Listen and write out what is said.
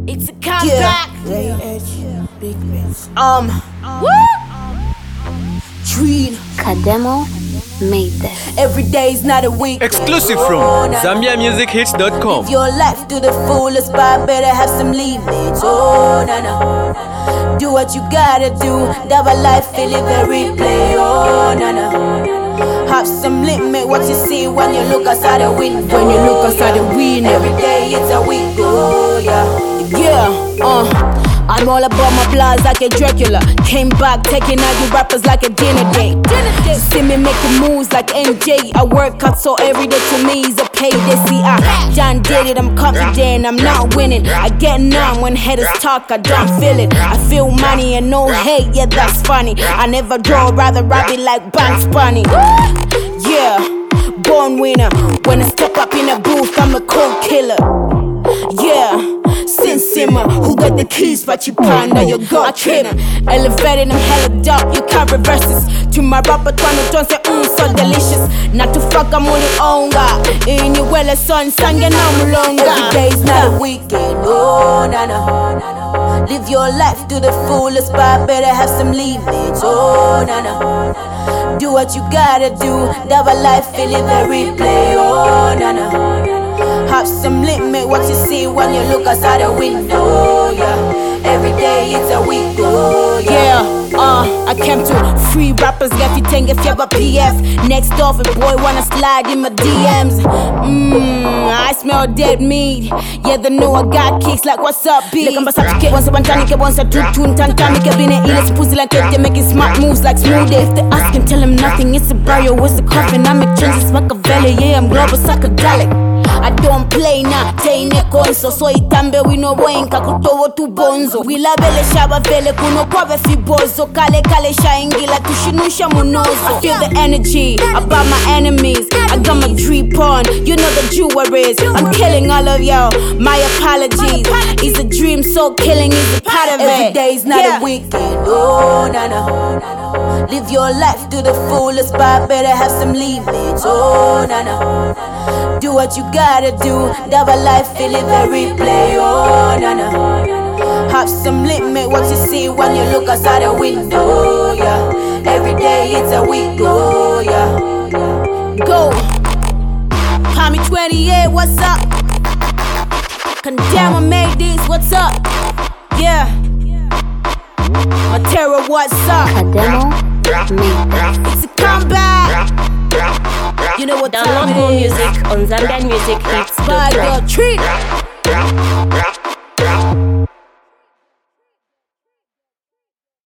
It's a comeback. Big Miss. Treen. Kademo made this. Every day's not a week. Exclusive from ZambiaMusicHits.com. Live your life to the fullest, but better have some limits. Oh, na na. Do what you gotta do. Double life, feel it very play. Oh, na na. Have some limit. What you see when you look outside the window. When you look outside the window. Every day it's a week. Oh, yeah. Yeah, I'm all about my blast like a Dracula. Came back taking out you rappers like a dinner date. See me making moves like MJ. I work out so every day to me is a payday. See, I done did it, I'm confident, I'm not winning. I get numb when haters talk, I don't feel it. I feel money and no hate, yeah, that's funny. I never draw, rather rap it like Bugs Bunny. Yeah, born winner. When I step up in a booth, I'm a cold killer. Yeah. Sin Simmer, who got the keys, but you panda, you got killer. Elevated, I'm hella dark, you can't reverse this. To my rapper, don't say, so delicious. Not to fuck, I'm only on God. In your well, son, sang and I'm longer. Every day's not a weekend, oh, na na. Live your life to the fullest, but better have some limits, oh, na na. Do what you gotta do, double life, feel it very play, oh, na na. Have some limit, what you see when you look outside the window, yeah. Every day it's a week, oh, yeah. I came to free rappers, get you tank if you have a PF. Next off, a boy wanna slide in my DMs. I smell dead meat. Yeah, they know I got kicks like what's up, B. Like I'm about to get once a pantani, get once a tune, tantami, get in it, let's pussy like they making smart moves like smooth. If they ask him, tell him nothing, it's a barrier, what's the coffin? I make changes, Machiavelli, yeah, I'm global psychedelic. I don't play na, taine konso. So itambe we no boinka kutowo tu bonzo. We labele shaba vele kuno kwabe fibozo. Kale kale shaingila tushinusha munozo. I feel the energy about my enemies. I got my drip on, you know the jewelries. I'm killing all of y'all, my apologies. It's a dream, so killing is a part of it. Every day's not a weekend, oh na na. Live your life to the fullest, but better have some limits, oh na na. Do what you gotta do, double life, feel it very play, oh na na. Have some limit, what you see when you look outside the window, yeah. Every day it's a week, oh yeah. Go, Pommy 28, what's up? Condemn, I made this, what's up? Yeah. Matera, what's up? Kademo made this. It's a comeback. You know what time Download it more is. music on ZambiaMusicHits.com. By the tree.